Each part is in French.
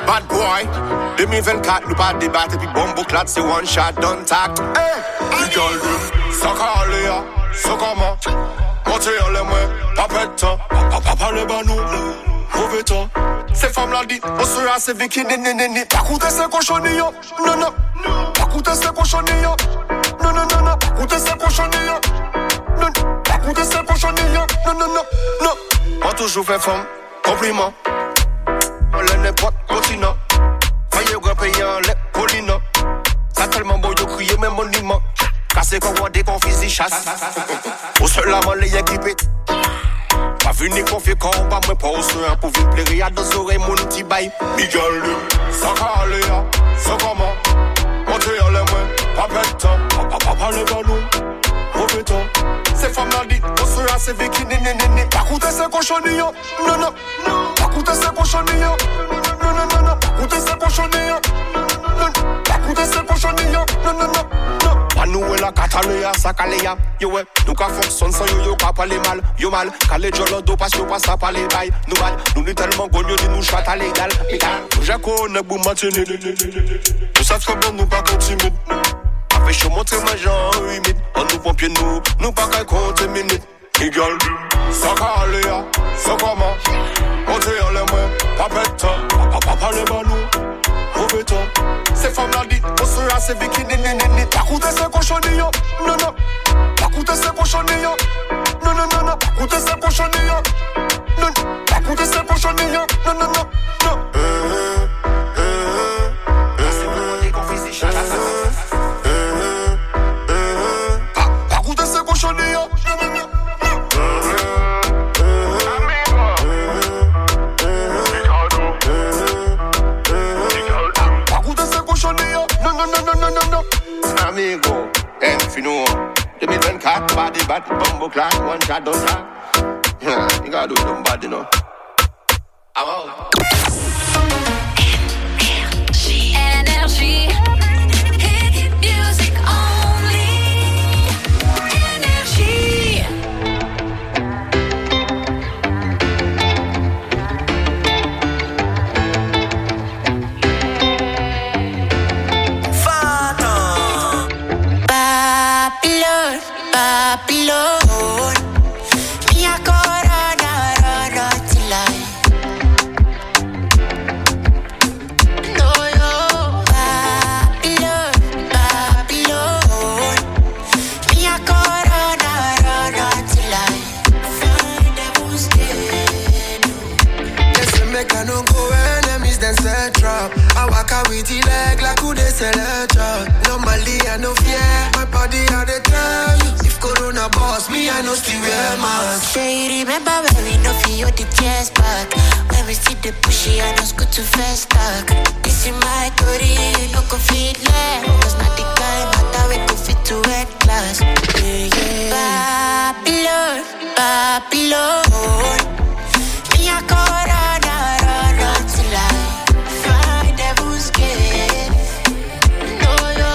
Bad boy, 2024, nous pas débattre, puis bon bouclade, c'est one shot, don't talk. Hey, you girl, ça calé, ça comment? Montez en les mains, pas pète temps, pas les banou, mauvais temps. Ces femmes-là dit, on sera assez Vicky, nénénéné. Pas coûter ces cochonilles, non, non. Pas coûter ces cochonilles, non, non, non, non. Pas coûter ces cochonilles, non, pas coûter ces cochonilles, non, non, non, non. On toujours fait femme, compliment. On l'a n'importe continent. Faye gros payant, les collines. Ça tellement beau, de crier même monument. Cassé qu'on voit des confis, chasse. Au seul la main, les équipés. Pas venu confier qu'on va me pas au soin pour vivre plaire à deux oreilles, mon petit bail. Miguel, ça calé, ça comment? Montez en les mains, pas pète temps, pas les banou, mauvais temps. Ces femmes-là dit, on sera assez Vicky, nénénéné. Pas coûter ces cochonilles, non, non. Pas coûter ces cochonilles, non, non, non, non. Pas coûter ces cochonilles, non, pas coûter ces cochonilles, non, non, non, non. Pas nous et la Catalunya, ça calé ya. Yo ouais, nous qu'à fonctionne sans yo qu'à parler mal. Yo mal, calé jolo do pas yo pas ça parler bail. Nous mal, nous tellement gonyo de nous chat à légal. Nous j'ai connu boum matine. Nous ça très bon, nous pas continuer. Avec chaud monter ma jambe humide. On nous pompier nous pas qu'à compter minutes. Miguel, ça calé ya, ça comment? Montez en les mains, pas pète temps, pas les balous, mauvais temps. Ces femmes-là dit, on sera assez Vicky, nénénéné. Pas coûter ces cochonilles, non, non. Pas coûter ces cochonilles, non, non, non, non. Pas coûter ces cochonilles, non, pas coûter ces cochonilles, non, non, non, non. Pas coûter ces cochonilles, non, non, non. No, no, no, no, no, no, no. Amigo, Enfino. 2024, body bad, bumbo class, one shot, don't talk. Yeah, you gotta do them bad, you know. I'm out. Energy. Hit music only. Energy. Babylon, mi corona, rana till I. No yo, Babylon, Babylon, mi corona, rana till I. Find devil's dead. Yes, make I no go enemies then set trap. I walk out with the leg like who they sell a job. Normally I no fear, my body had the time. Corona boss, me I know still wear mask. Say remember when we no feel the tears back. When we see the pushy, I know good to fast talk. This is my career, no go fit left. Cause not the kind matter we go fit to red class. Yeah, yeah. Babylon, Babylon. Me a corona, run till I find devil's gate. No yo.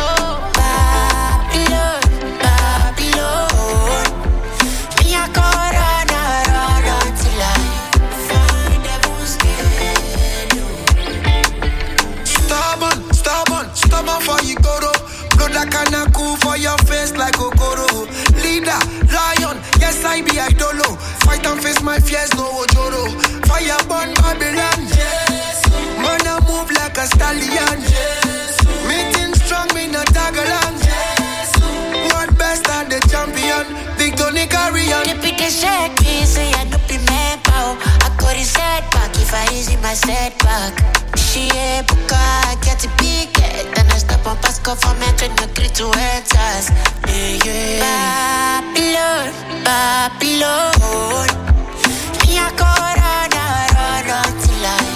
For you goro, blood like a cool for your face like Okoro. Leader, lion, yes I be idolo. Fight and face my fears, no ojoro. Fire burn Babylon, yes. Man I move like a stallion, yes. Meeting strong, me no tag along, yes. What best are the champion, Victory carry on. Keep it a shaky, say I don't be mad pow. I got it setback if I easy my setback. She a buka, get a big head. Then I stop on Pasco for me to no greet to enters. Yeah, yeah. Babylon, Babylon. Me a corona, run till I.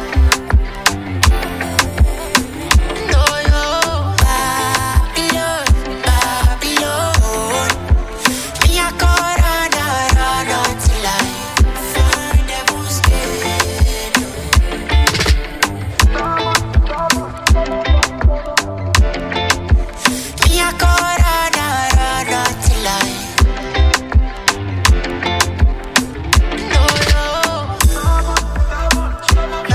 No yo. Babylon, Babylon. Me a corona, run till I. Find devil's gate. Me a corona, run till I. No yo.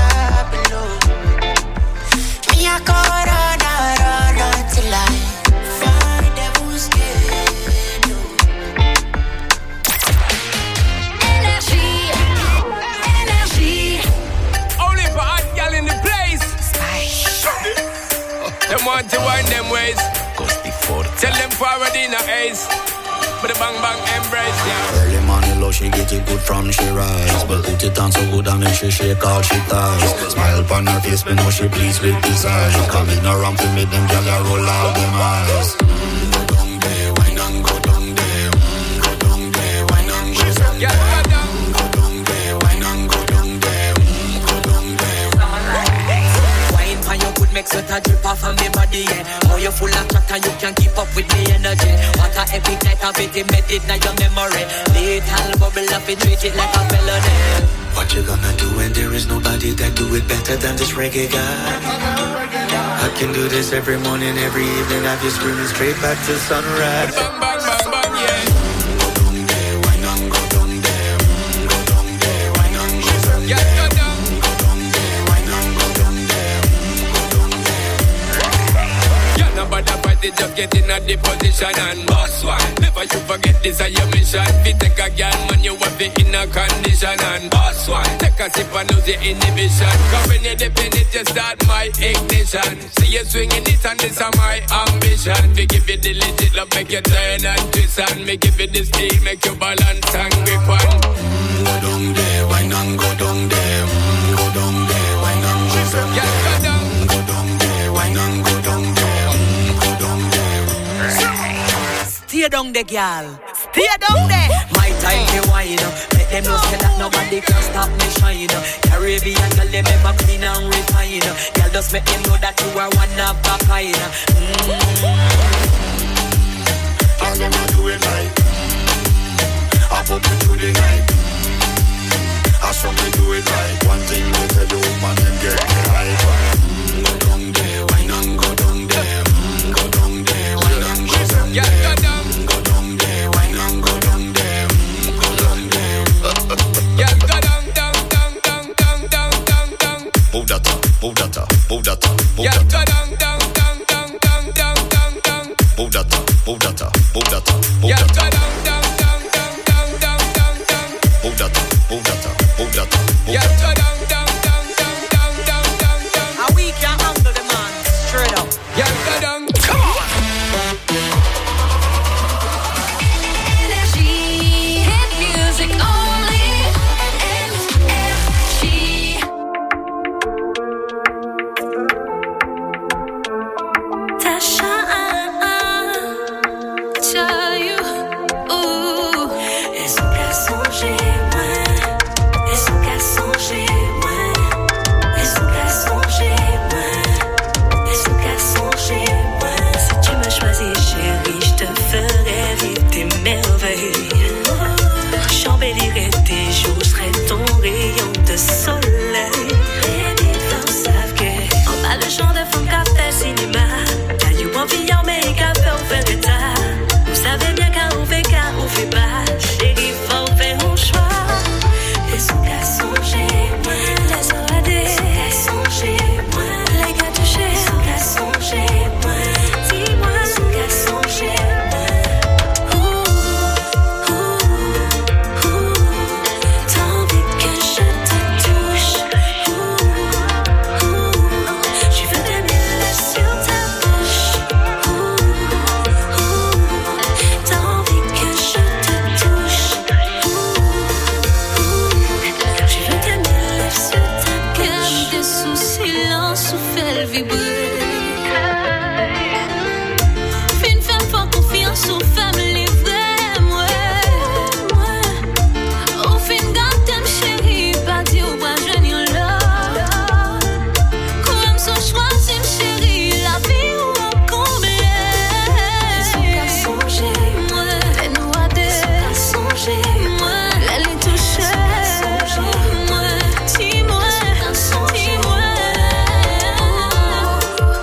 Them want to wind them ways. Tell them forward in a ace. But the bang bang embrace, yeah. Early morning low, she get it good from she rise. But put it on so good and make she shake all she ties. Smile upon her face, but know she pleased with design. Coming around to make them gyal roll out them eyes. Go down there, wine and go down there. Go down there, wine and go down there. Go down there, wine and go down there. Go down there. Wine for your good makes it a drip off of me body, yeah. How you full of chat and you can keep up with me energy. What a epic night of it, embedded in your memory. Little bubble up and treat it like a felony. What you gonna do when there is nobody that do it better than this reggae guy? I can do this every morning, every evening. Have you screaming straight back to sunrise. Bang bang bang bang, yeah. Go down there, wine and go down there. Go down there, wine and go down there. Yeah, go down. Go down there, wine and go down there. Go down there. Yeah, nobody fight it, just get in a the position and boss one. Never you forget this is your mission. If you take a girl, man, you want be in a condition and boss one. Take a sip and lose your inhibition. Come when you dip in it, you start my ignition. See you swinging it and this is my ambition. We give you the legit love, make you turn and twist and me give you the steel, make you balance and grip on. Go down there, wine and go down there. Go down there, wine and go down there. Yeah, go down. Go down there, wine and go down there. Go down there. Stay down there, girl. Stay down there. My time to wine up. Let them know say that nobody can stop me shine. Caribbean girl, them ever clean and refine. Girl, just make them know that you are one of a kind. And them a do it like I put it through the night. I saw me do it like one thing we tell the woman and get me hype. Go down there, wine and go down there. Go down there, wine and go down there. Yeah, go down. Go down there, wine and go down there. Go down there. Yeah, go down, down, down, down, down, down, down, down. Move that up, move that up, move that up, move Yeah, that go up. down, down, down, down, down, down, down, down. Move that up, move that up, move that up, move Yeah, that go up. down, down, down, down, down, down, down, down. Move that up, move that up, move that up, move Yeah, that go up. down, down, down, down, down, down, down, down. And we can handle the man. Straight up. Yeah, go down. Come on. Energy, hit music only. Energy. Tasha, tell you, ooh. Est-ce qu'à songer, moi? Est-ce qu'à songer, moi? Est-ce qu'à songer, moi? Est-ce qu'à songer, moi? Si tu m'as choisi, chérie, je te ferai vivre tes merveilles. J'embellirai tes jours, je serai ton rayon de soleil. Et les femmes savent que en bas le genre de femme qu'a fait cinéma. Quand you want be your make up, on fait l'état. Vous savez bien quand on fait pas. Chérie, faut faire un choix. Laisse-nous qu'à songer, moi. Laisse-nous aider. Laisse-nous qu'à songer, moi. Les gars touchés. Laisse-nous qu'à songer, moi. Dis-moi. Laisse-nous qu'à songer, moi. T'as envie que je te touche. Je veux des mille sur ta bouche. T'as envie que je te touche. Je veux des mille sur ta bouche. Qu'elle des sous silence ou fait vibrer. Fin femme fort confiance ou femme livrée, moi. Au fin gâtem chérie, pas dit ou pas jeune là. Comme son choix, c'est chérie, la vie ou en comblé. Laisse-nous qu'à songer, moi. Fais-nous aider. Laisse-nous qu'à songer, moi. Elle est touchée. Laisse-nous qu'à songer, moi. Dis-moi, dis-moi.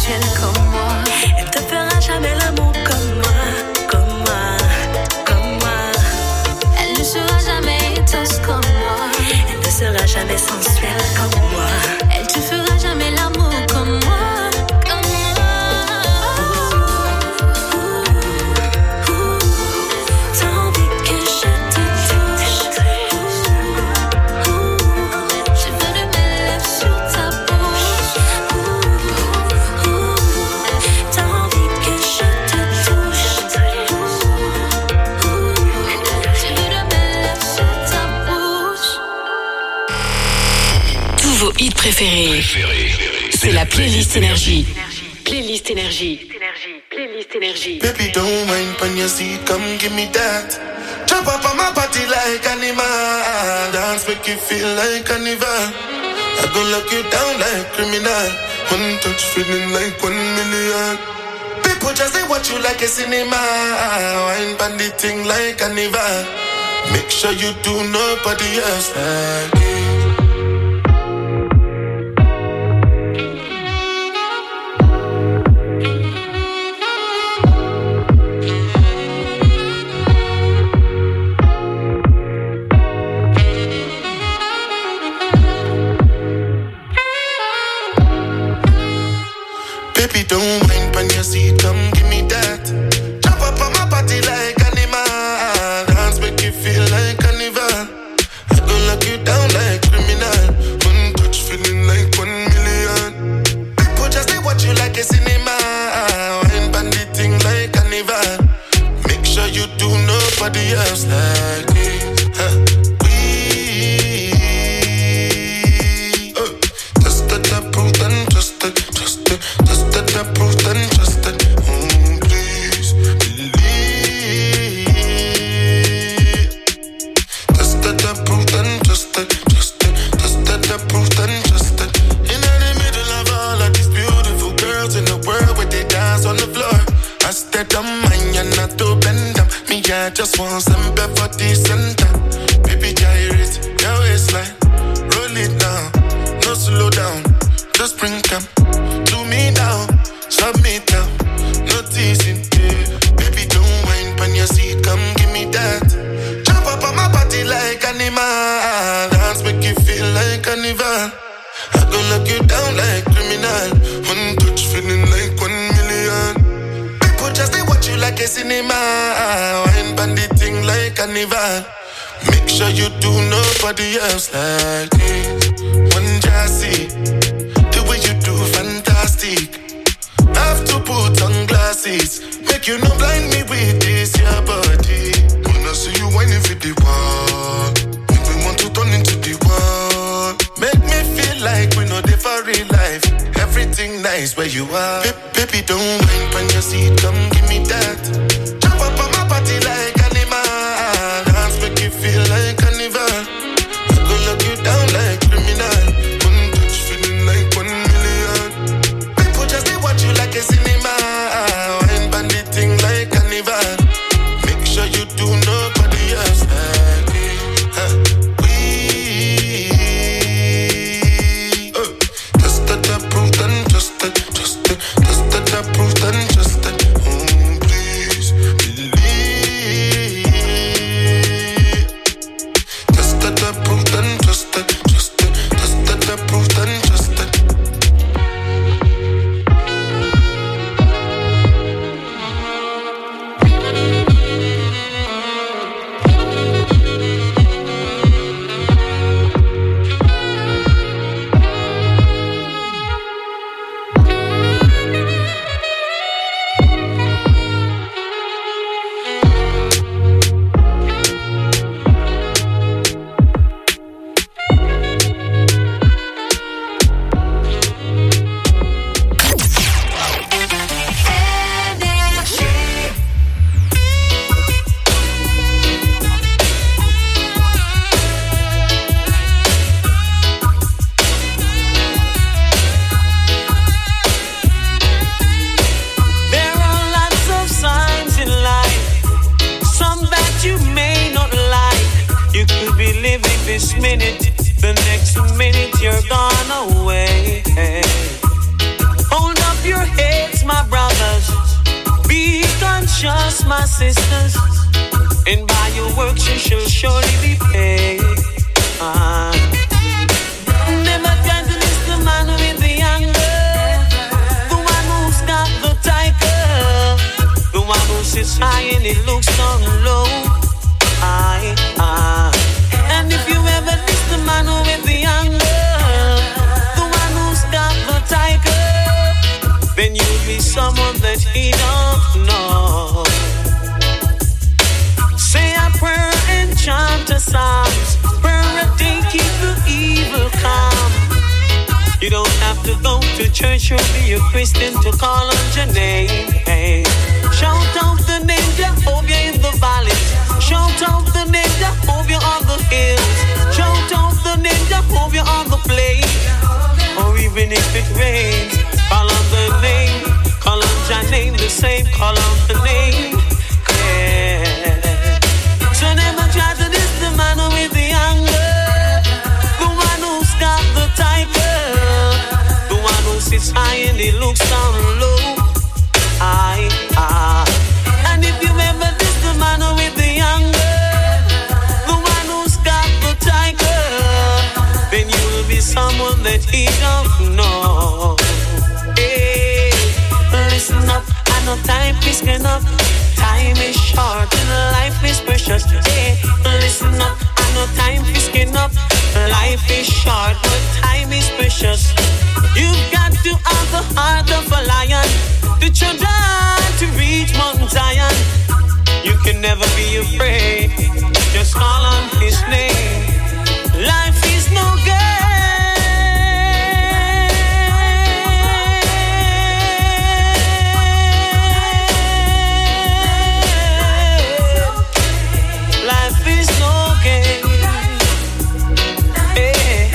sensuelle comme moi. Elle te fera jamais l'amour comme moi, comme moi, comme moi. Elle ne sera jamais intense comme moi. Elle ne sera jamais sensuelle comme moi. Elle te fera jamais l'amour comme moi. Vos hits préférés. C'est la playlist énergie. Playlist énergie. Playlist énergie. Baby, don't mind when you see, come give me that. Jump up on my body like animal. Dance make you feel like carnival. I go lock you down like criminal. One touch feeling like 1 million. People just say what you like a cinema. Wine bandit thing like carnival. Make sure you do nobody else like it. Baby, don't mind when you see, come give me that. Jump up on my body like animal. Dance make you feel like carnival. I go lock you down like criminal. One touch feeling like 1 million. People just say what you like a cinema. Wine bandit thing like carnival. Make sure you do nobody else like me. Just that proof and just that. Approved and trusted. Please believe. Just that approved and trusted. Just that approved and trusted. In the middle of all of these beautiful girls in the world where they dance on the floor. I stayed on mine and not to bend them. Me, I just want some for the center. Baby, gyrate your waistline. Roll it down, no slow down. Just bring them to me now. Submit now, no teasing, yeah. Baby, don't mind when you see, come give me that. Jump up on my body like animal. Dance make you feel like carnival. I go lock you down like criminal. One touch feeling like 1 million. People just say what you like a cinema. Wine bandit thing like carnival. Make sure you do nobody else like this. One Jassy, the way you do fantastic. Have to put on glasses. Make you no blind me with this your body. When I see you whining for the wall, make me want to turn into the wall. Make me feel like we know the for real life. Everything nice where you are. Baby, don't mind when you see it, come give me that. Jump up on my body like animal. Dance make you feel like carnival. I go lock you down like criminal. One touch feeling like 1 million. People just say what you like a cinema. Wine bandit thing like carnival. Make sure you do nobody else like me. Just that approved and trusted. Just that approved and trusted. Please believe. Just that approved and trusted. Just that approved and trusted. this minute, the next minute you're gone away. Hold up your head. sisters, and by your works you shall surely be paid. Never try to miss the man with the anger, the one who's got the tiger, the one who sits high and he looks down low. And if you ever miss the man with the anger, the one who's got the tiger, then you'll be someone that he don't know. Say a prayer and chant a psalms. Prayer a day keep the evil calm. You don't have to go to church or be a Christian to call on your name. Hey. Shout out the name Jehovah in the valleys. Shout out the name Jehovah on the hills. Shout out the name Jehovah on the plain. Or even if it rains, call on the name. Call on your name the same. Call on the name. Yeah. So never try to diss the man with the anger, the one who's got the tiger, the one who sits high and he looks down low. And if you ever diss the man with the anger, the one who's got the tiger, then you will be someone that he don't know. Hey, listen up, I know time is enough. Time is short and life is precious. Hey, listen up, I know time is enough. Life is short, but time is precious. You've got to have the heart of a lion, the children to reach Mount Zion. You can never be afraid, just call on his name. Life is no game. Life is no game. Hey,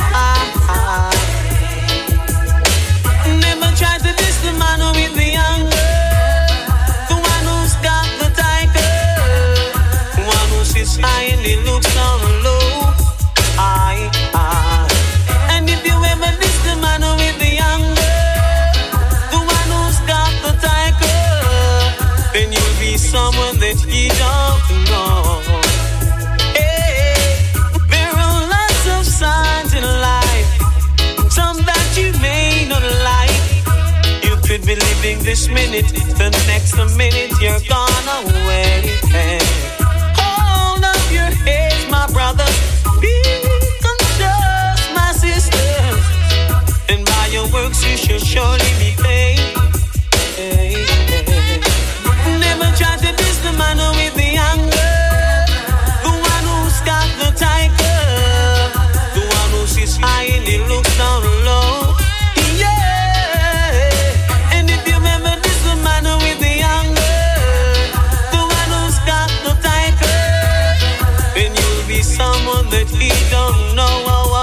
Never try to diss the man with the anger, the one who's got the tiger, the one who sits high and he looks down low. And if you ever diss the man with the anger, the one who's got the tiger, then you'll be someone that he don't know. Hey, there are lots of signs in life, some that you may not like. You could be living this minute, the next minute you're gone away. Hey, hold up your heads, my brother. Be conscious, my sisters. And by your works you shall surely be paid. Hey, hey. Never try to diss the man with the anger, the one who's got the tiger, the one who sits high and he looks down low. Yeah. And if you ever diss the man with the anger, the one who's got the tiger, then you'll be someone that he don't know.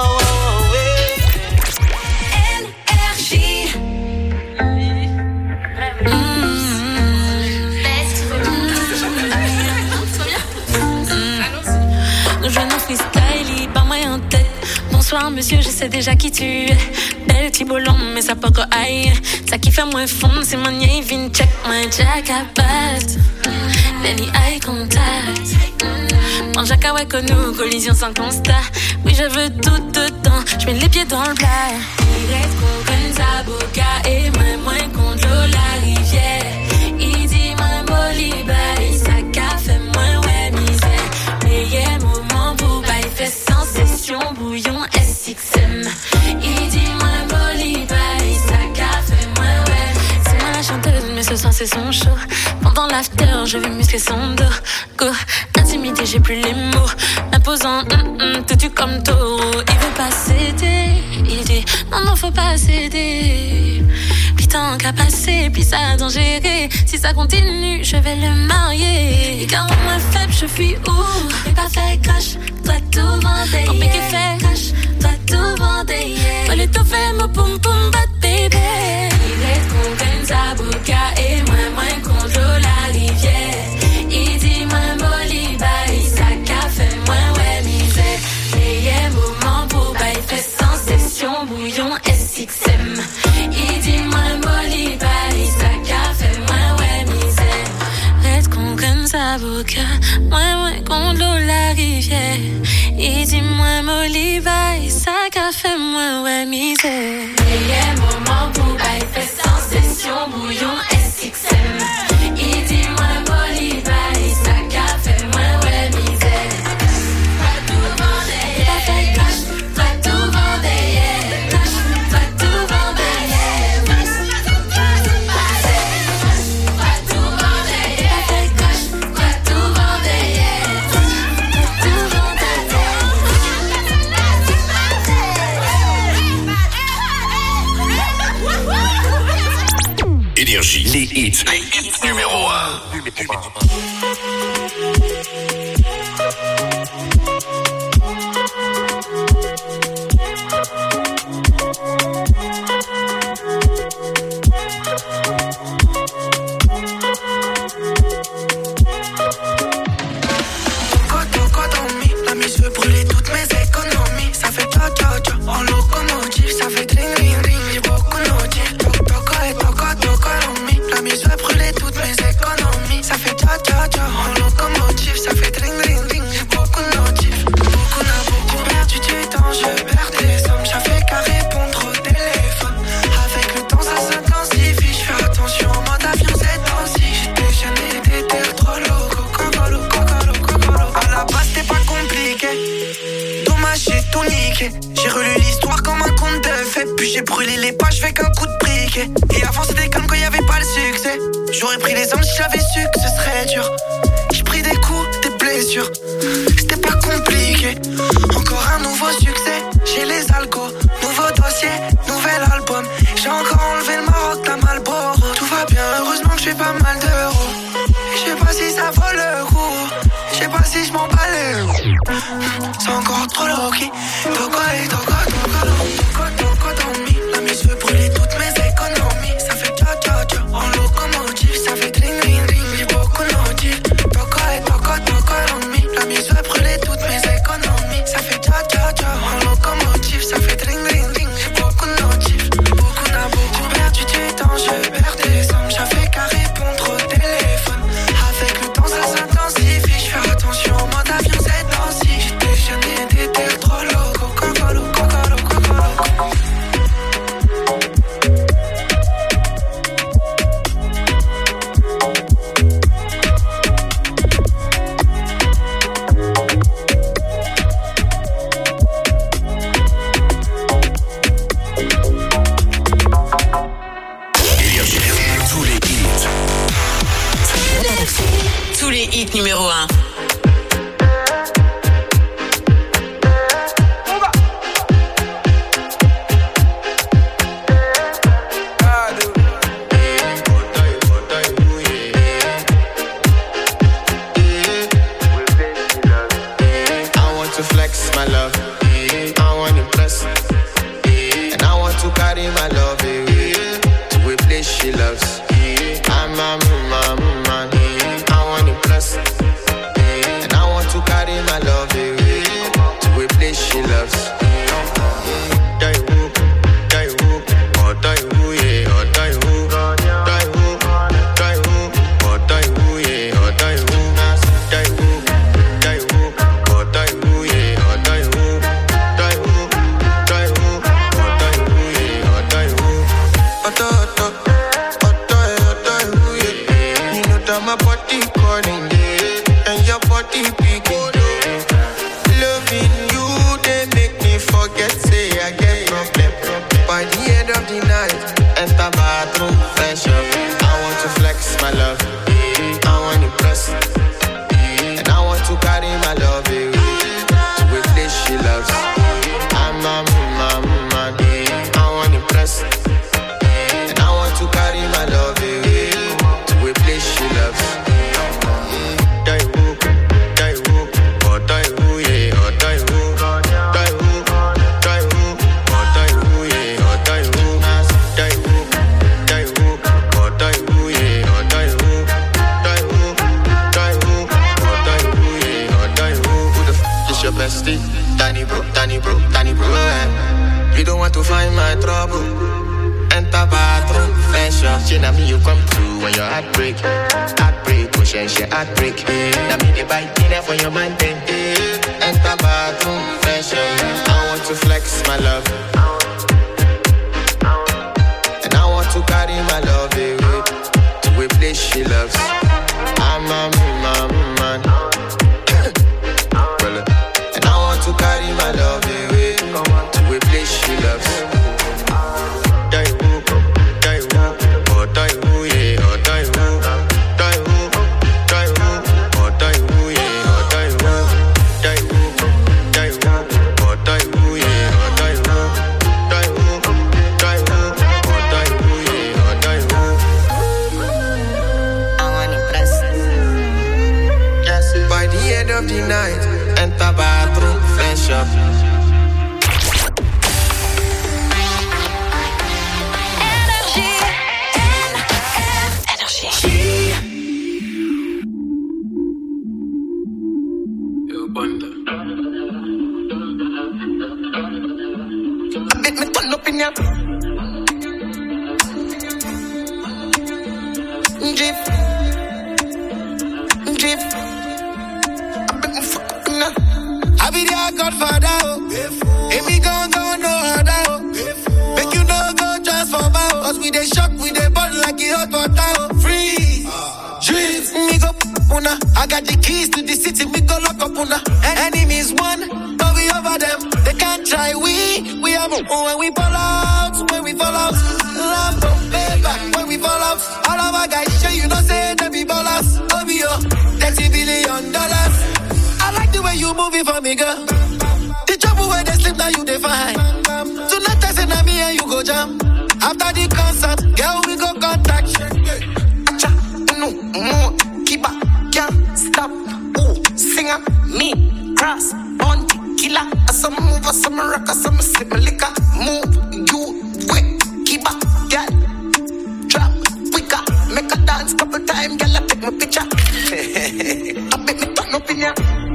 Bonsoir monsieur, je sais déjà qui tu es. Belle Thibault long, mais ça poco aïe. Ça qui fait moins fond, c'est mon yé, vin check, moi jack à patte. Lenny eye contact. Mon jack à nous, collision sans constat. Oui, je veux tout dedans, je mets les pieds dans le plat. Il reste qu'on connaît sa boca et moins contre l'eau, la rivière. Il dit moins boliba, et ça café moins ouais misère. Meilleur moment pour bail fait sans session, bouillon SXM. Il dit moins boliba, et ça café moins ouais. C'est moi la chanteuse, mais ce soir c'est son show. Pendant l'after, je vais muscler son dos. Go, intimidé, j'ai plus les mots. Imposant, têtu comme taureau. Il veut pas céder. Il dit, non, faut pas céder. Puis tant qu'à passer, puis ça a gérer. Si ça continue, je vais le marier. Et quand on moins faible, je fuis où? Mais pas fait crash, toi tout vendé. Ton pique fait crash, toi tout vendé. Toi les tout fait, mon poum poum bat bébé. Il est qu'on gagne sa bouca et moins contre la rivière. Il dit moins boliba, il sa café moins ouais misère. Meilleur moment pour bail fait sans session, bouillon SXM. Il dit moins boliba, il sa café moins ouais misère. Reste qu'on gagne sa Levi, sac à fait moins, ouais, misère. Meilleur moment pour bailler, fait sensation, bouillon SXM. Il dit moi, mon Levi, sac à fait moins, ouais, misère. Pas tout vendre, cash, pas tout vendre, cash, pas tout vendre, cash. Pas tout vendre, cash, pas tout vendre, Énergie, les hits numéro 1. La mise veut brûler toutes mes économies. Ça fait tcha tcha tcha en locomotive. Ça fait dring ring ring, j'ai beaucoup notif. Toca on me. La mise veut brûler toutes mes économies. Ça fait tcha tcha tcha en locomotive. Ça fait dring ring ring, j'ai beaucoup notif. Beaucoup perdu du temps, je perds des sommes. Ça fait qu'à répondre au téléphone. Avec le temps ça s'intensifie. Je fais attention en mode avion cette temps-ci. J'étais gêné, t'étais trop loco. À la base c'était pas compliqué. Dommage j'ai tout niqué. J'ai relu l'histoire comme un conte de fées. Puis j'ai brûlé les pages avec un coup de briquet. Et avant c'était calme quand y'avait pas le succès. J'aurais pris les hommes si j'avais su que ce serait dur. J'ai pris des coups, des blessures. C'était pas compliqué. Encore un nouveau succès. J'ai les alcos, nouveau dossier, nouvel album. J'ai encore enlevé le Maroc, la Malboro. Tout va bien, heureusement que j'ai pas mal d'euros. Je sais pas si ça vaut le coup. Je sais pas si je m'en bats les roues. C'est encore trop low-key. Toca dans me. La mise veut brûler toutes mes économies. Ça fait tcha tcha tcha en locomotive. Ça fait dring ring ring, j'ai beaucoup notif. Toca dans me. La mise veut brûler toutes mes économies. Ça fait tcha tcha tcha en locomotive. Ça fait dring ring ring, j'ai beaucoup notif. Beaucoup perdu du temps, je perds des sommes. J'avais qu'à répondre au téléphone. Avec le temps ça s'intensifie. Je fais attention en mode avion cette temps-ci. J'étais gêné, t'étais trop loco. Tous les hits numéro 1. You don't want to find my trouble. Enter bathroom, fresh up. She na me you come through when your heartbreak. Heartbreak, push and she heartbreak. Na me the bite dinner for your man then. Enter bathroom, fresh up. to flex my love. And I want to carry my love away to a place she loves. I'm a man. And I want to carry my love away to a place she loves. Of the night, enter bathroom, fresh up. Make me turn up in ya. Drip. I be their godfather, oh. If me go no other, oh. Make you no go transform, oh. Cause we dey shock, we dey burn like it hot water, oh. Free, dreams, me go una. I got the keys to the city, me go lock up una. Enemies won, but we over them. They can't try, we have when we fall out, love from paper, when we fall out. All of our guys, sure you know say they be ballers. OBO, $30 billion. I like the way you move it for me, girl. The trouble where they sleep, now you define. Tonight I say na me and you go jam. After the concert, girl, we go contact. Acha, no, keep up, can't stop. Ooh, singer, me, cross, on the killer. Some move, some rock, some sip liquor. Move, you, wait, keep up, girl. Drop, quicker, make a dance couple times, girl, I take my picture. I make me turn up in ya.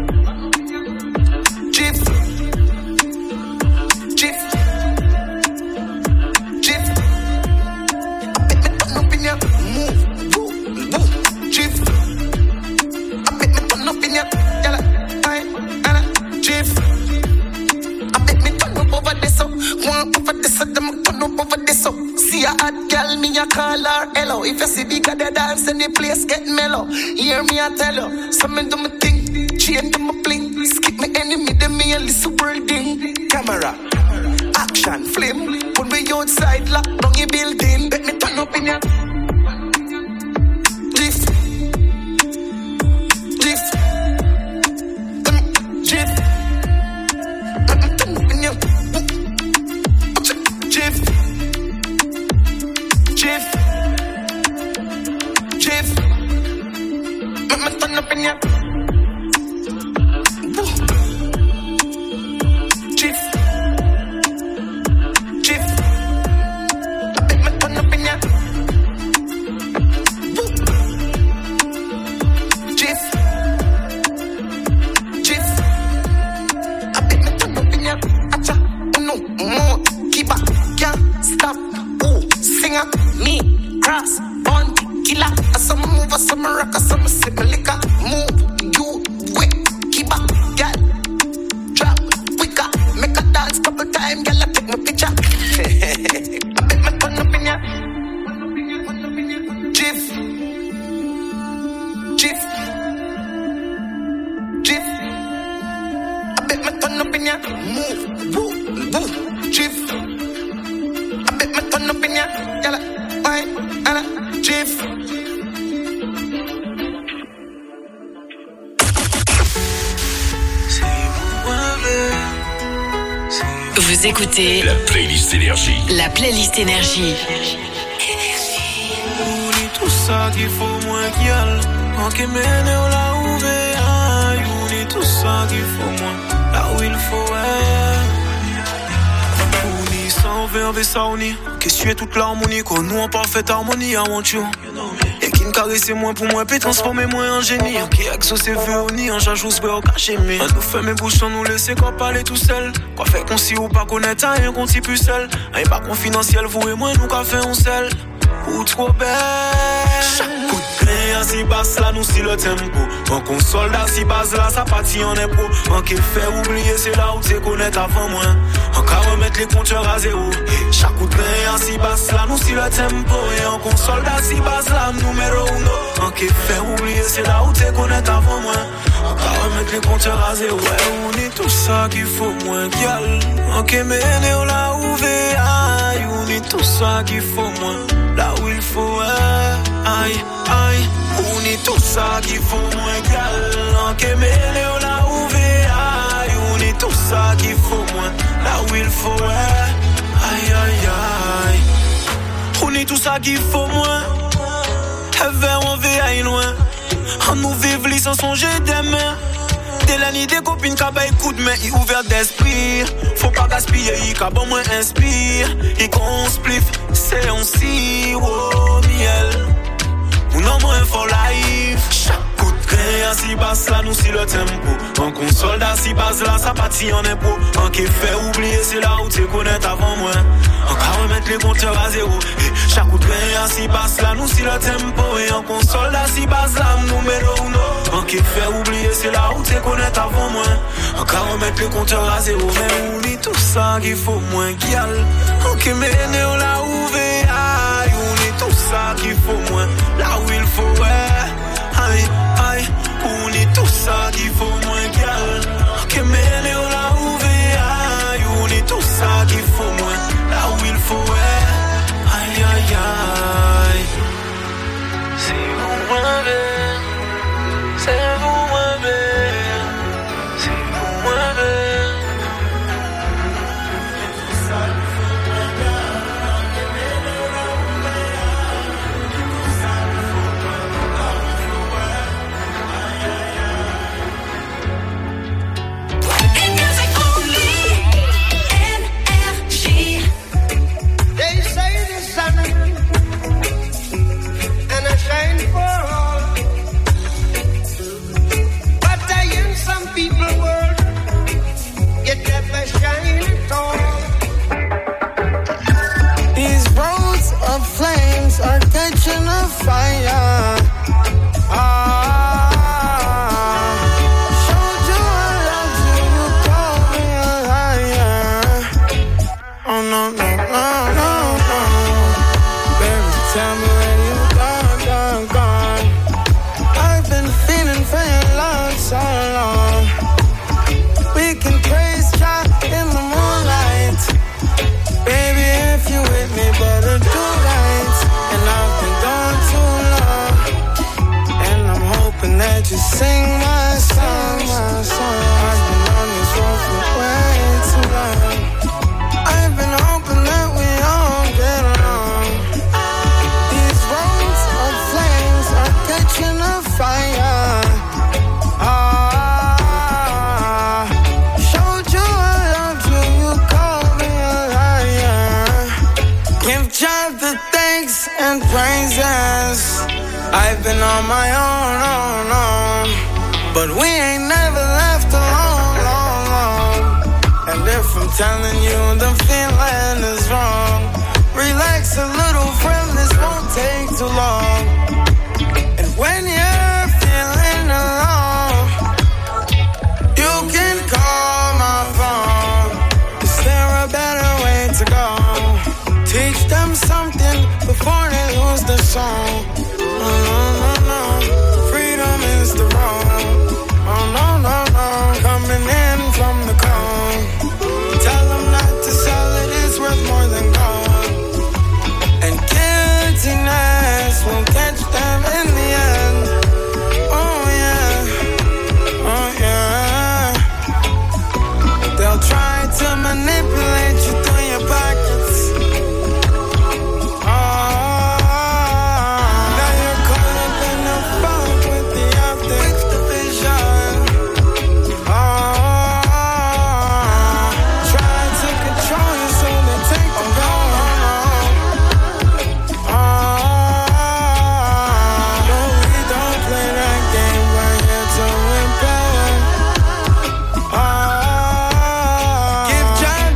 Call her hello. If you see bigger the dance and the place get mellow. Hear me I tell you. Some do me thing, chain do me bling. Skip me enemy, them me a little building. Camera, action, flame. When we outside, lock down your building. Bet me turn up in ya. Drift. Bet me turn up in ya. Drift. Let me turn up in ya. Chief. Let me turn up in ya. Chief. Let me turn up in ya. Acha, no more. Keep up, can't stop. Ooh, singer, me, cross, on the killer. Some move, some rock, some sip liquor. Move, you, wait, keep up, girl. Drop, quicker, make a dance couple times, girl, I take my picture. I bet me turn up in ya. Chief. I bet me turn up in ya. Move, boo, chief. I bet me turn up in ya, girl. Why, chief. Vous écoutez la playlist Énergie. La playlist Énergie. Oublie tout ça qu'il faut moins qu'il y a. En qui mène on l'a ouvert. Oublie tout ça qu'il faut moins. Là où il faut Oublie ça on veut ça on y. Qu'est-ce que tu es toute l'harmonie. Qu'on nous en parfaite harmonie. I want you. Et qui me caresse moins pour moi. Puis transformer moi en génie. Qui exauce veut au nid. En chachou se au caché. Mais nous fait mes bouches sans nous laisser quoi parler tout seul. Quoi fait qu'on s'y ou pas connaître rien qu'on s'y plus seul. Rien pas confidentiel. Vous et moi nous qu'a fait on sel. Ou trop belle. Chaque coup de clé grain si basse là nous si le tempo. En qu'on soldat si base là ça partit en impro. En qui fait oublier c'est là où tu connaître avant moi. En qu'à remettre les compteurs à zéro. Chaque coup de grain si basse là nous si le tempo. Et en qu'on soldat si base là numéro uno. En qui fait oublier c'est là où tu connaître avant moi. En qu'à remettre les compteurs à zéro. Ouais, on est tout ça qu'il faut moins gueule. En qui mène on l'a ouvert. Aïe, on est tout ça qu'il faut moins. Là où il faut, aïe, aïe. On est tout ça qu'il faut moins gueule. En qui mène on l'a ouvert. Aïe, on est tout ça qu'il faut moins. Là où il faut, aïe, aïe, aïe. On est tout ça qu'il faut moins. Vers on veut aller loin. On nous vive les sans songer des mains. Dès la nuit des copines qui baillent coup de main, ils ouverts d'esprit. Faut pas gaspiller, ils qui bon moins inspire. Ils qu'on spliff, c'est on si oh miel. Ou non moins for life. Chaque coup de grain si basse là nous si le tempo. En qu'on soldat si base là ça partit en impro. En qui fait oublier c'est là où tu connais avant moi. En qu'à remettre les compteurs à zéro. Et chaque coup de grain si basse là nous si le tempo. Et en qu'on soldat si base là numéro uno. En qui fait oublier c'est là où tu connais avant moi. En qu'à remettre les compteurs à zéro. Mais on dit tout ça qu'il faut moins guial. En qui mène on l'a ouvert. Aïe, on est tout ça qu'il faut moins. Là où il faut, aïe, aïe. On est tout ça qu'il faut moins gueule. Que mène on l'a ouvert. Aïe, on est tout ça qu'il faut moins. Là où il faut, aïe, aïe, aïe. C'est vous moins belle. C'est vous moins belle. C'est vous moins belle. Flames are catching a fire. Showed you I loved you, you called me a liar. Oh no, no, no, no, no. Baby, tell me where you gone. I've been feeling for your love so long. We can praise God in the moonlight. Baby, if you with me, better do right. And I've been gone too long. And I'm hoping that you sing my song, my song. I've been on this road for way too long. I've been hoping that we all get along. These roads of flames are catching a fire. Showed you I loved you, you called me a liar. Give God the thanks and praises. I've been on my own, but we ain't never left alone. And if I'm telling you the feeling is wrong, relax a little, friend, this won't take too long. And when you're feeling alone, you can call my phone. Is there a better way to go? Teach them something before they lose the song. Oh, no, no, no. Freedom is the road. Oh, no, no, no. Coming in from the cold. Tell them not to sell it, it's worth more than gold. And guiltiness will catch them in the end. Oh, yeah. Oh, yeah. They'll try to manipulate you through your pockets. Give God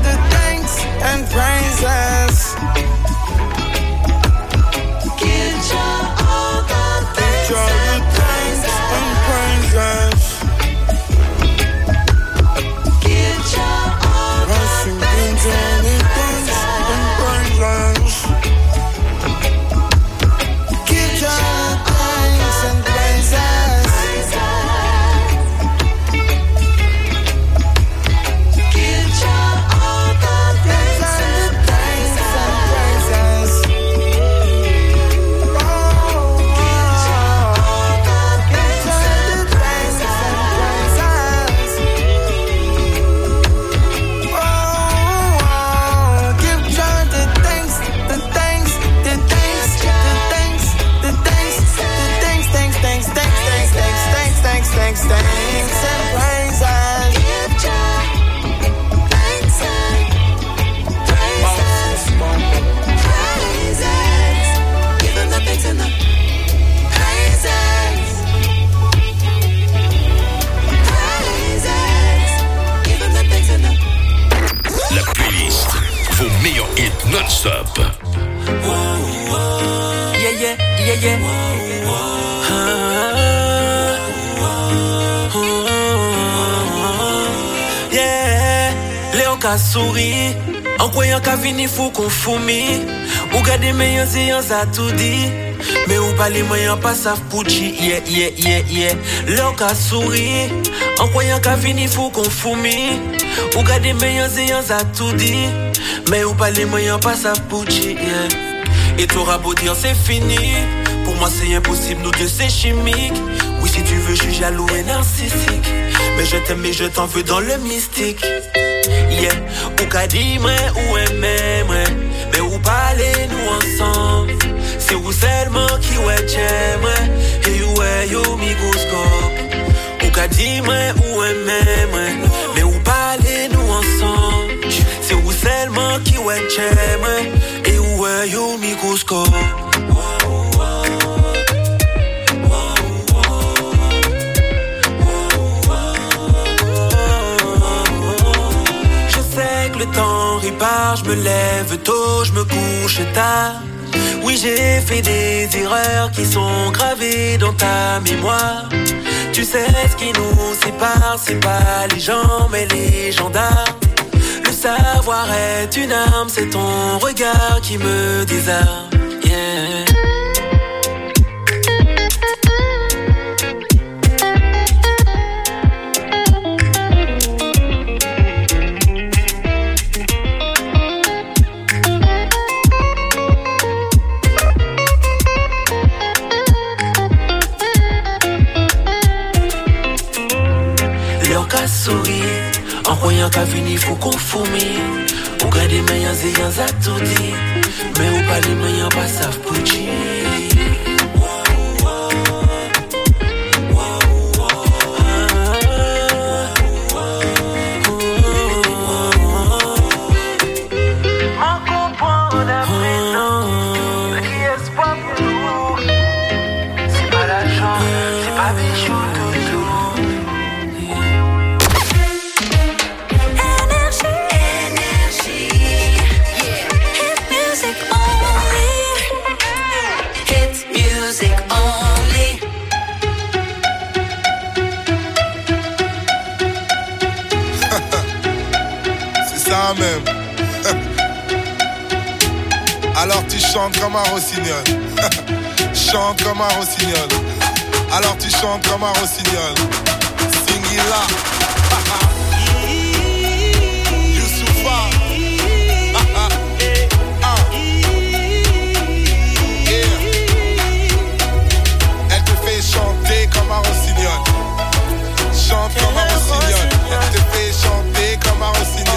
Up. Yeah, yeah, yeah, yeah. Yeah, Léon ka souri, en croyant qu'à venir faut qu'on fourmi. Ou garder meilleurs et a tout dit. Mais ou pas les moyens pas savent Pucci. Yeah, yeah, yeah, yeah. Léon ka souri, en croyant qu'à venir faut qu'on fourmi. Ou garder meilleurs et a tout dit. Mais ou pas les moyens pas savent Pucci. Yeah. Et t'auras beau dire c'est fini. Pour moi c'est impossible, nous deux c'est chimique. Oui si tu veux je suis jaloux et narcissique. Mais je t'aime et je t'en veux dans le mystique. Yeah, ou qu'a dit moi ou aimé moi. Mais ou parler nous ensemble. C'est où seulement qui ouais t'aime moi. Et ouais yo microscope. Ou qu'a dit moi ou aimé moi. Mais ou parler nous ensemble. C'est où seulement qui ouais t'aime moi. Et ouais yo microscope. Le temps répare, je me lève tôt, je me couche tard. Oui, j'ai fait des erreurs qui sont gravées dans ta mémoire. Tu sais ce qui nous sépare, c'est pas les gens mais les gendarmes. Le savoir est une arme, c'est ton regard qui me désarme. Yeah. En croyant qu'à venir faut qu'on fourmille. Ou garder meilleurs et y'en a tout dit. Mais ou pas les meilleurs pas savent Pucci. C'est pas l'argent, c'est pas bijoux. Même. Alors tu chantes comme un rossignol. Chante comme un rossignol. Alors tu chantes comme un rossignol. Singila. Youssoufa. Yeah. Elle te fait chanter comme un rossignol. Chante comme un rossignol. Elle te fait chanter comme un rossignol.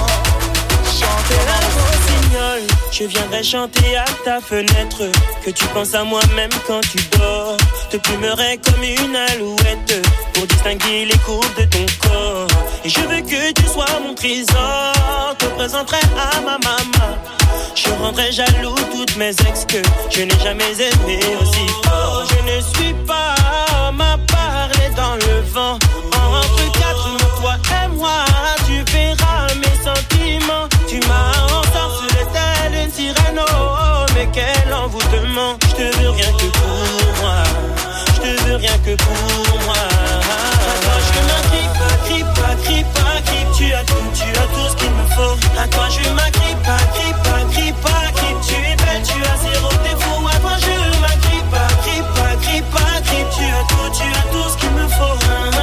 Je viendrai chanter à ta fenêtre, que tu penses à moi même quand tu dors. Te plumerai comme une alouette pour distinguer les courbes de ton corps. Et je veux que tu sois mon trésor, te présenterai à ma maman. Je rendrai jaloux toutes mes ex que je n'ai jamais aimé aussi fort. Je ne suis pas homme à parler dans le vent. Entre quatre, toi et moi, tu verras mes sentiments. Tu m'as ensorcelé telle une sirène, oh, mais quel envoûtement. Je te veux rien que pour moi, je te veux rien que pour moi. À toi je m'agrippe, tu as tout ce qu'il me faut. À toi je m'agrippe, tu es belle, tu as zéro défaut. À toi je m'agrippe, tu as tout ce qu'il me faut.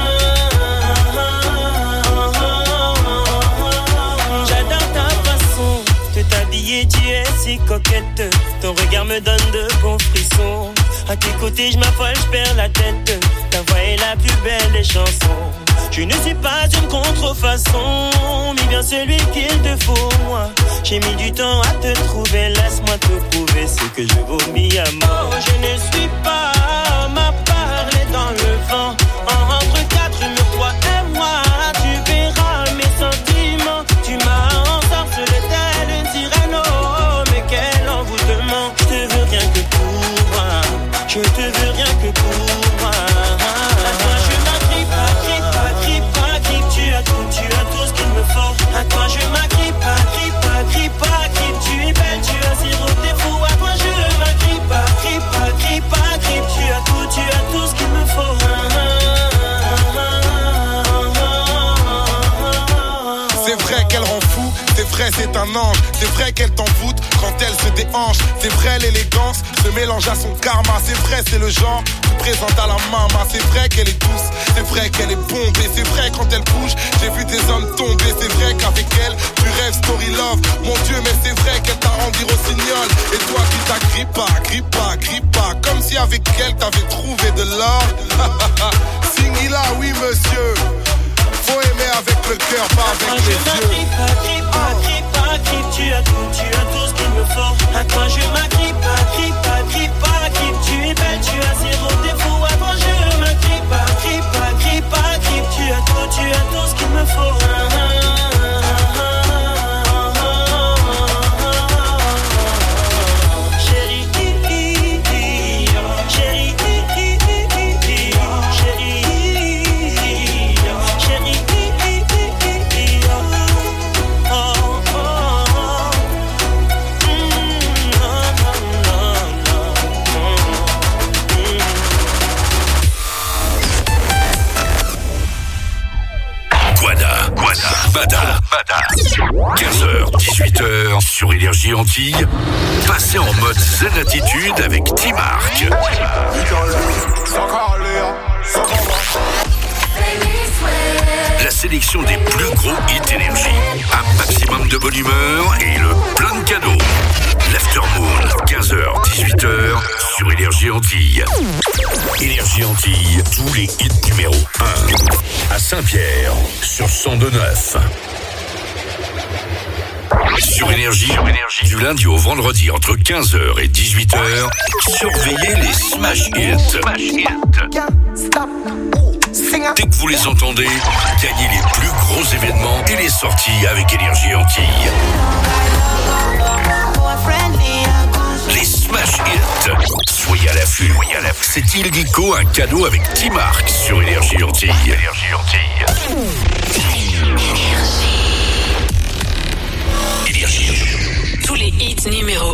J'adore ta façon de t'habiller, tu es si coquette. Ton regard me donne de bons frissons. À tes côtés je m'affole, je perds la tête. Ta voix est la plus belle des chansons. Je ne suis pas une contrefaçon, mais bien celui qu'il te faut, moi. J'ai mis du temps à te trouver, laisse-moi te prouver ce que je vaux mis à mort. Je ne suis pas homme à parler dans le vent. Entre quatre murs, toi et moi, tu verras mes sentiments. Tu m'as ensorcelé telle une sirène, oh, mais quel envoûtement. Je te veux rien que pour moi, je te veux rien que pour moi. À toi je m'agrippe, tu as tout ce qu'il me faut. À toi je m'agrippe, tu es belle, tu vrai qu'elle rend fou, c'est vrai c'est un ange. C'est vrai qu'elle t'envoûte quand elle se déhanche. C'est vrai l'élégance se mélange à son karma. C'est vrai c'est le genre qui présente à la mama. C'est vrai qu'elle est douce, c'est vrai qu'elle est bombée. C'est vrai quand elle bouge, j'ai vu des hommes tomber. C'est vrai qu'avec elle, tu rêves story love. Mon Dieu mais c'est vrai qu'elle t'a rendu rossignol. Et toi qui t'agrippes pas, comme si avec elle t'avais trouvé de l'or. Singila, oui monsieur. Faut aimer avec le cœur, pas avec les yeux. Tu as tout ce qu'il me faut. À toi je m'agrippe, tu es belle, tu as zéro défaut. À toi je m'agrippe, tu as tout ce qu'il me faut. Bada. 15h, 18h sur Énergie Antilles. Passez en mode zen attitude avec T-Mark. La sélection des plus gros hits Énergie. Un maximum de bonne humeur et le plein de cadeaux. L'Aftermoon, 15h, 18h sur Énergie Antilles. Énergie Antilles, tous les hits numéro 1. À Saint-Pierre, sur 102.9. Sur Énergie, du lundi au vendredi entre 15h et 18h, surveillez les Smash Hits. Dès que vous les entendez, gagnez les plus gros événements et les sorties avec Énergie Antilles. Les Smash Hits. Soyez à l'affût. C'est illico un cadeau avec T-Mark sur Énergie Antilles. Énergie. Tous les hits numéro 1.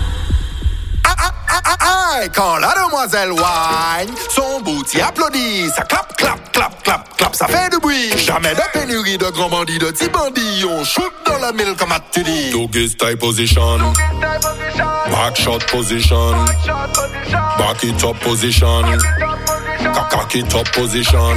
Quand la demoiselle whine, son booty applaudit, ça clap, clap, clap, clap, clap, ça fait du bruit. Jamais de pénurie de grands bandits, de petits bandits, on shoot dans la mille comme tu dis. Doggy style position, back shot position, back it up position, cock it up position.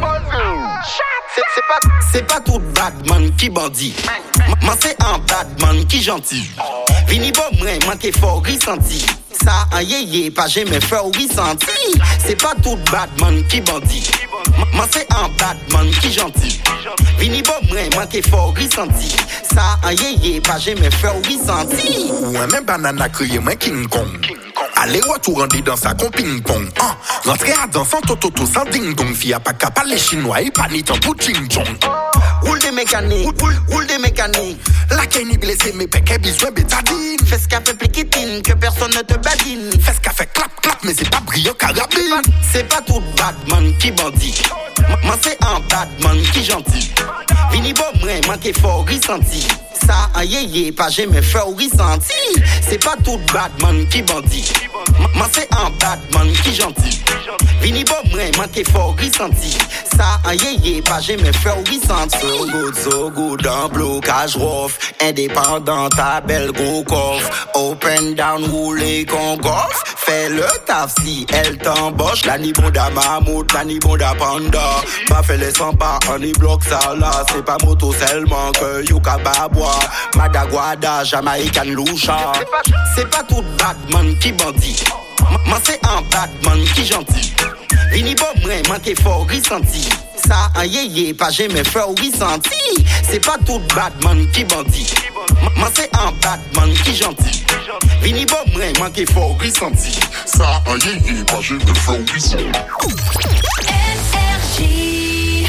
C'est pas tout Batman qui bandit. Moi c'est un Batman qui gentil. Vini bon moi t'es fort ressenti. Ça un yé pas jamais fait ressenti. C'est pas tout Batman qui bandit. Moi c'est un Batman qui gentil. Vini bon moi t'es fort ressenti. Ça un yé pas jamais fait ressenti. Ouais même banana crié moi King Kong. Allez retour en dans sa con ping pong. Rentrer à danser toto sans ding dong. Fille a pas capable les chinois et pas ni tant pour ching chong. Roule des mécaniques, roule des mécaniques. La kenny blessée mais péché besoin bétadine. Fais ce qu'a fait pliquitine, que personne ne te badine. Fais ce qu'a fait clap clap mais c'est pas brillant carabine. C'est pas tout Batman qui bandit. Moi c'est un Batman qui gentil. Vini bon moi t'es fort ressenti. Ça un yé pas jamais fait ressenti. C'est pas tout Batman qui bandit. Moi c'est un Batman qui gentil. Vini bon moi t'es fort ressenti. Ça un yé pas jamais fait ressenti. So good en blocage rough. Indépendant ta belle gros coffre. Open down rouler con goff. Fais le taf si elle t'embauche. La ni bon da mammouth, la ni bon da panda. Pas fait les 100 pas, on y bloque ça là. C'est pas moto seulement que Yuka Babwa. Madaguada, Jamaican Loucha. C'est pas tout Batman qui bandit. Moi c'est un Batman qui gentil. Vini bon moi t'es fort ressenti. Ça un yé pas jamais fait ressenti. C'est pas tout Batman qui bandit. Moi c'est un Batman qui gentil. Vini bon moi t'es fort ressenti. Ça un yé pas jamais fait ressenti. Énergie.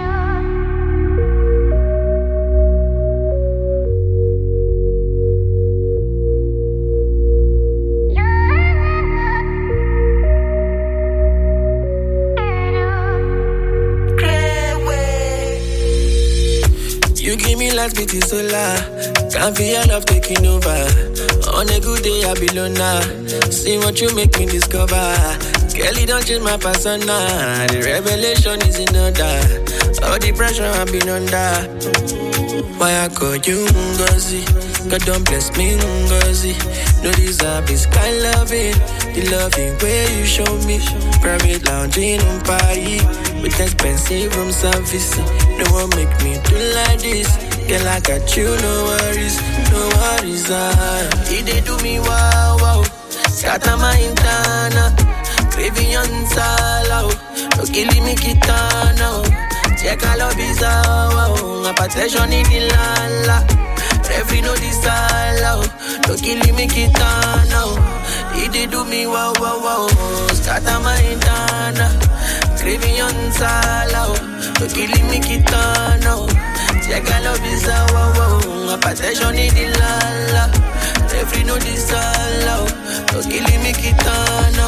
You give me last beat is solar. Can't feel your love taking over. On a good day I be loner. See what you make me discover. Kelly don't change my persona. The revelation is in order. All the pressure I've been under. Why I call you Ngozi? God don't bless me Ngozi. No deserve this kind loving. The loving way you show me. Private lounging on party with expensive room service. No one make me do like this. Girl, I got you, no worries, no worries. They do me wow, wow. Scatter my intana. Craving on sala. No killing me kitana. Check all of his wow. A patation in the lala. Every no disala. No killing me kitana. They do me wow, wow, wow. Scatter my intana. Craving on sala. No killing me kitana. Check all of his wow. A patation in the lala. Every no disala. No killing me kitana.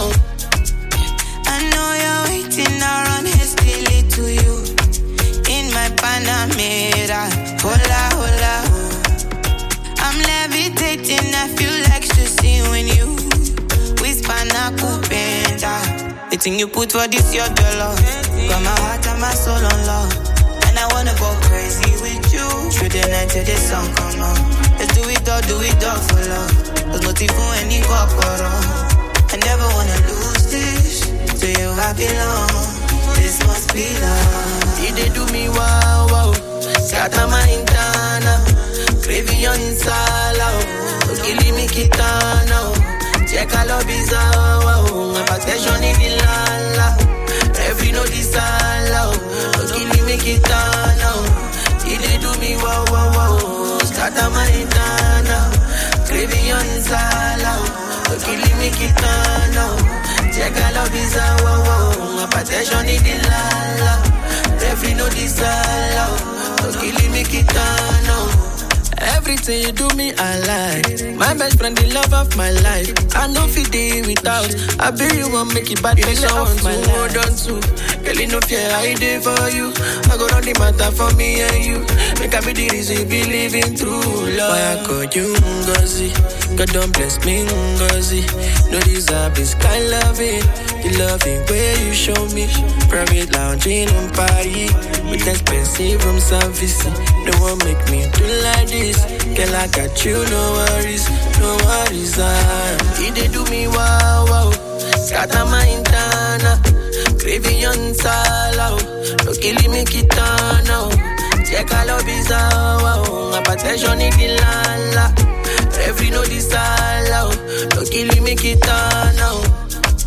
I know you're waiting around hastily to you. In my Panamera, hola, hola, oh. I'm levitating, I feel ecstasy when you whisper na kupenda. The thing you put for this, your dollar. Got my heart and my soul on love. And I wanna go crazy with you. Through the night till the sun come on. Let's do it all for love. There's nothing for any kokoro. I never wanna lose this. To you I belong. This must be love. They do me wow, wow. Scatter my intana. Craving on sala. Killing me kitana. Check all of his wow. A patation in the lala. Every no disala. Killing me kitana. They do me wow, wow, wow. Scatter my intana. Craving on sala. Killing me kitana. Check all of his wow. A patation in the lala. Every no disala. Killing me kitana. Everything you do me, I like. My best friend, the love of my life. I know if it without. I bet you won't make it bad. You want my hold on to. Girl, you know fear I did for you. I go on the matter for me and you. Make I be the reason you believe in true love. Why I call you Ngozi? God don't bless me Ngozi. No deserve this kind loving. The loving way you show me. Private lounging on party with expensive room service. No one make me do like this. Girl, I got you, no worries, no worries. They do me wow, wow. Scatter my intana. Craving on sala. No killing me kitana. Check all of his wow. A patation in the lala. Every no disala. No killing me kitana.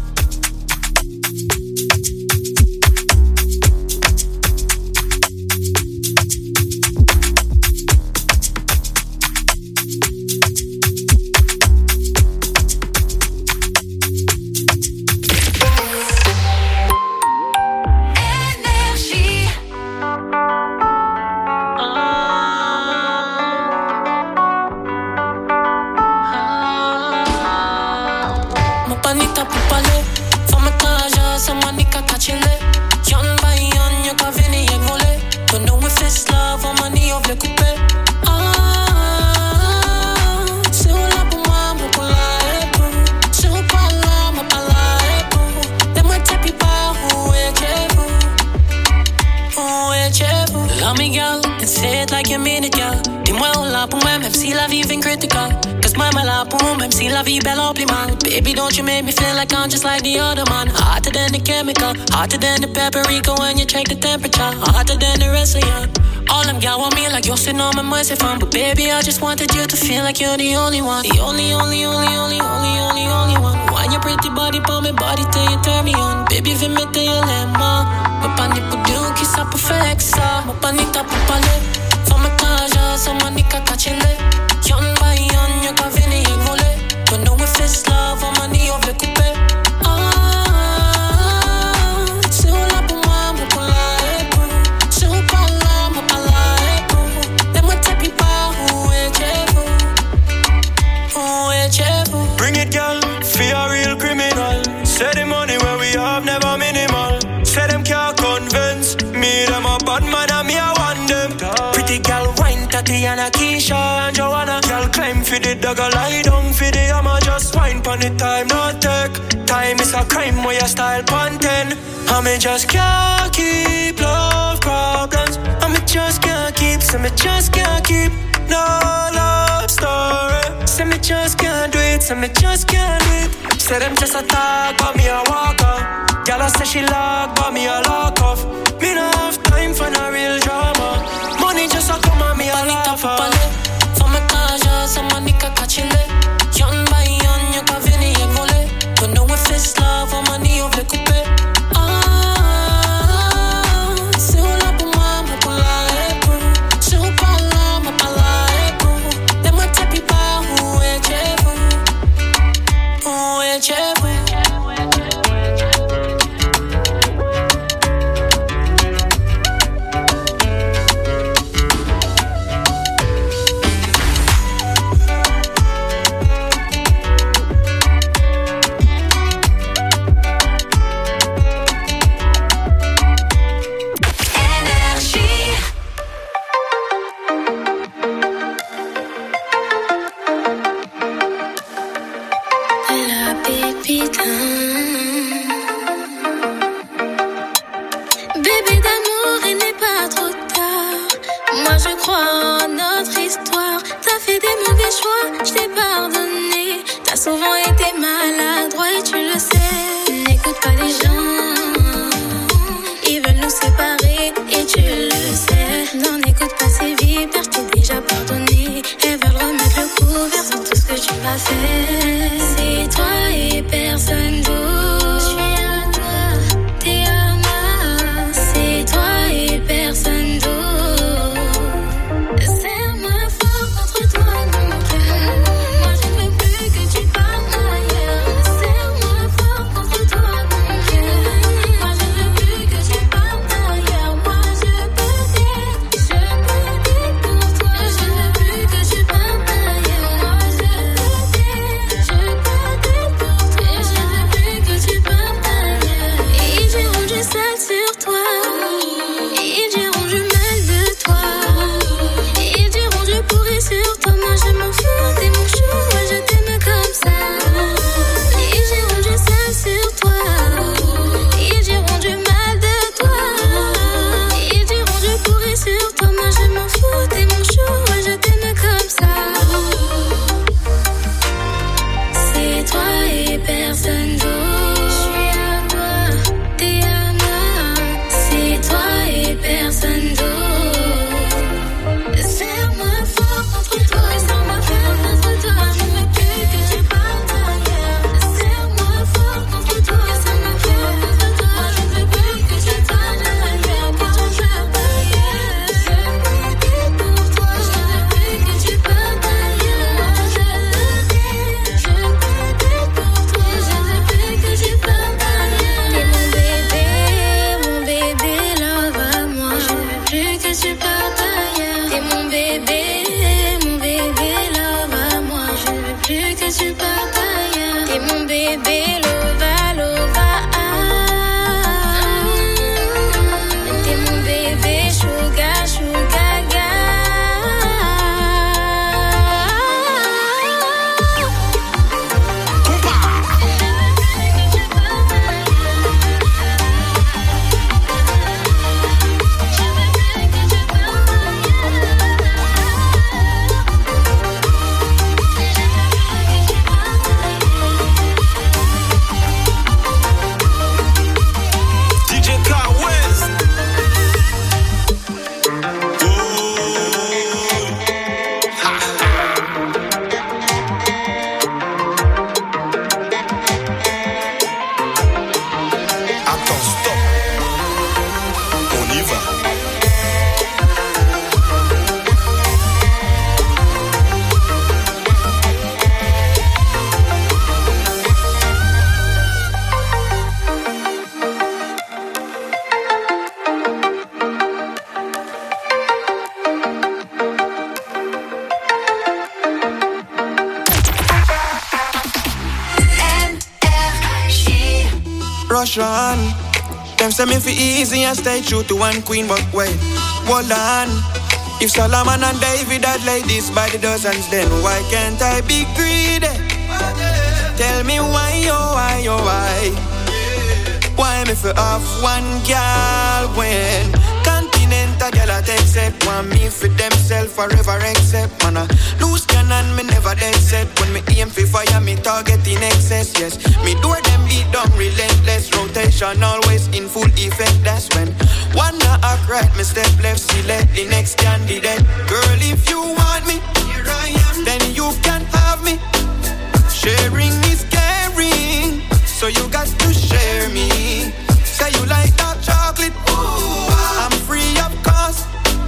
Baby, don't you make me feel like I'm just like the other man. Hotter than the chemical, hotter than the paprika when you check the temperature. Hotter than the rest of you. All them y'all want me like you're sitting on my mercy phone. But baby, I just wanted you to feel like you're the only one. The only one. Why your pretty body, pour my body till you turn me on. Baby, vi me te eu lema. Ma pani pudiu ki sa perfeksa. Ma pani ta pupale. Van me kaja, sa manika kachile. Yon by yon, you ka vini ek vole. Don't know if it's love or money of le coupé. C'est là pour moi, mon palaïpo. C'est pas là, mon palaïpo. Laisse-moi taper par où est-vous? Bring it, girl, feel a real criminal. Say the money where we have never minimal. Say them can't convince me, them a bad man and me I want them. Pretty girl, wine, Tatiana, Keisha and Joanna. Girl, climb for the dog, lie down for the hammer. Just wine pon the time, no take. time, it's a crime where your style content. I me just can't keep love problems. I me just can't keep, so me just can't keep no love story. Say me just can't do it, so me just can't do it. Say them just a talk, but me a walk out. Girl I say she lock, but me a lock off. Me no have time for no real drama. Money just a come and me a laugh off. For me kaja, some money ka kachile. Yon by yon, you ka vini ek vole. Don't know if it's love or money ou vle couper. C'est où là pour moi, moi pour la épreuve. C'est où pas là, moi pas la épreuve. Les moi t'es pas où est Jésus. Où est Jésus. Bébé d'amour, il n'est pas trop tard. Moi je crois en notre histoire. T'as fait des mauvais choix, je t'ai pardonné. T'as souvent été maladroit et tu le sais. N'écoute pas les gens, ils veulent nous séparer et tu le sais. Non, n'écoute pas ces vipères, je t'ai déjà pardonné. Elles veulent remettre le couvert sur tout ce que tu m'as fait. C'est toi et personne d'autre. Personne d'autre. Serre-moi fort contre toi, mon cœur. Moi je ne veux plus que tu partes ailleurs. Serre-moi fort contre toi, mon cœur. Moi je ne veux plus que tu partes ailleurs. Moi je peux t'aider pour toi. Je ne veux plus que tu partes ailleurs. Moi je peux t'aider pour toi. Je ne veux plus que tu partes ailleurs. Ils diront du sale sur toi. Ils diront du mal de toi. Ils diront du pourri sur toi. Moi je m'en fous, t'es mon chou. Moi je t'aime comme ça. Ils diront du sale sur toi. Ils diront du mal de toi. Ils diront du pourri sur toi. Moi je m'en fous, t'es mon chou. Moi je t'aime comme ça. C'est toi et personne d'autre. Personne d'autre. Serre-moi fort contre toi. Serre-moi fort contre toi. Je ne veux plus que tu partes ailleurs. Serre-moi fort contre toi. Serre-moi fort contre toi. Je ne veux plus que tu partes ailleurs. Pour ton job ailleurs. Je peux t'aider pour toi. Je ne veux plus que tu partes ailleurs. Moi je peux t'aider. Je peux t'aider pour toi. Je ne veux plus que tu partes ailleurs. T'es mon bébé love. Plus que tu partes ailleurs. T'es mon bébé love à moi. Je veux plus que tu partes ailleurs. T'es mon bébé lova. T'es mon bébé sugar ga. Russian. Them say me fi easy and stay true to one queen, but wait, hold on. If Solomon and David had ladies by the dozens, then why can't I be greedy? Tell me why, oh why, oh why? Why me for off one girl when Continental girl I take set want me for themself forever accept man I lose cannon me never dead set when me aim for fire me target in excess yes me do them beat down relentless rotation always in full effect that's when one not act right me step left select the next candidate girl if you want me here I am then you can have me sharing is caring so you got to share me. Say you like dark chocolate, ooh, I'm free of cost.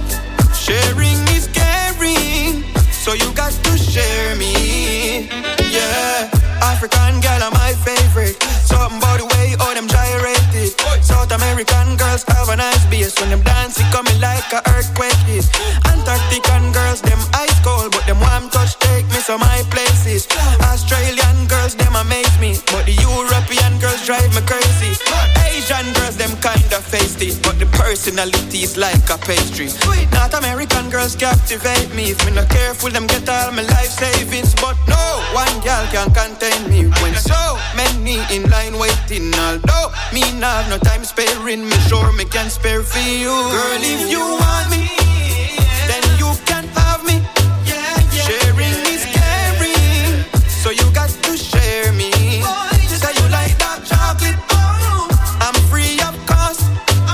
Sharing is caring, so you got to share me. Yeah, African girl are my favorite. Something about the way all them gyrated. South American girls have a nice bass. When them dance it coming like a earthquake hit. Antarctican girls, them ice cold, but them warm touch take me to my places. Australian girls, them amaze me, but the European girls drive me crazy. Asian girls, them kinda feisty, but the personality is like a pastry. North American girls captivate me. If me not careful, them get all my life savings. But no, one girl can contain me. When so many in line waiting, although me not have no time sparing, me sure me can spare for you. Girl, if you want me, then you can have me. Sharing is caring, so you got to share me. Say you like dark chocolate, I'm free of cost.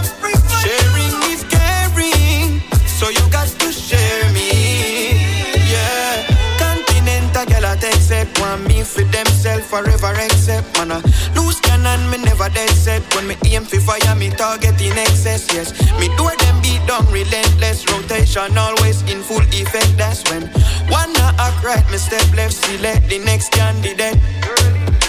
Sharing is caring, so you got to share me. Yeah, Continental girl I take set want me for themself forever accept man I lose cannon me never dead set when me aim for fire me target in excess yes me do them beat down relentless rotation always in full effect that's when one not act right me step left select the next candidate